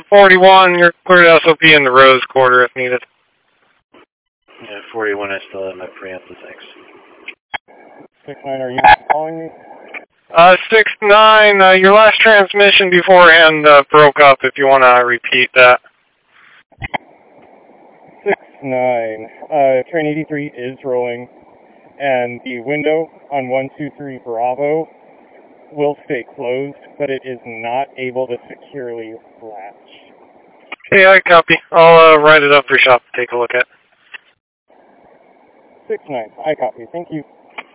41, you're clear to SOP in the Rose Quarter if needed. Yeah, 41, I still have my preamp, thanks. 6-9, are you calling me? 6-9, your last transmission beforehand broke up if you want to repeat that. 6-9, train 83 is rolling, and the window on 123 Bravo will stay closed, but it is not able to securely latch. Okay, I copy. I'll write it up for shop to take a look at. 6-9, I copy. Thank you.